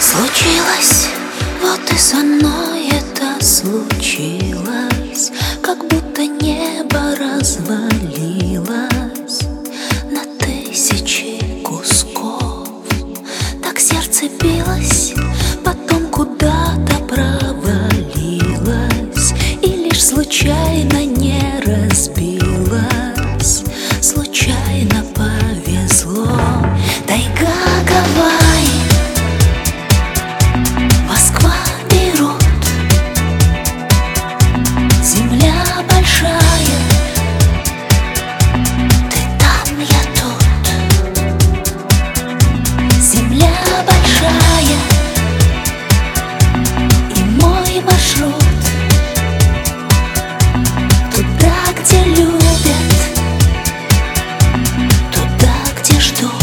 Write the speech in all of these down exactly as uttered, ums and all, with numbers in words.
Случилось, вот и со мной это случилось, как будто небо развалилось на тысячи кусков. Так сердце билось, потом куда-то провалилось и лишь случайно не разбилось. Случайно повезло. Тайга Гавайи, Москва, Бейрут, земля большая, ты там, я тут. Земля большая и мой маршрут туда, где любят, туда, где ждут.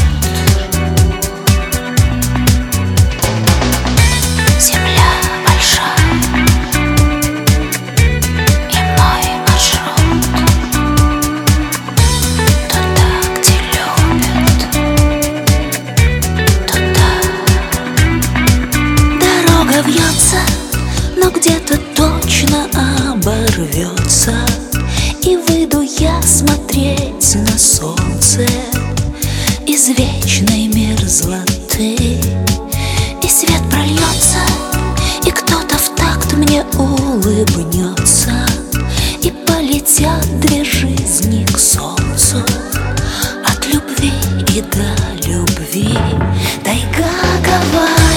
Земля большая и мой маршрут туда, где любят, туда. Дорога вьется, но где-то точно оборвется, и выйду я смотреть на солнце из вечной мерзлоты. И свет прольется, и кто-то в такт мне улыбнется, и полетят две жизни к солнцу, от любви и до любви. Тайга Гавайи,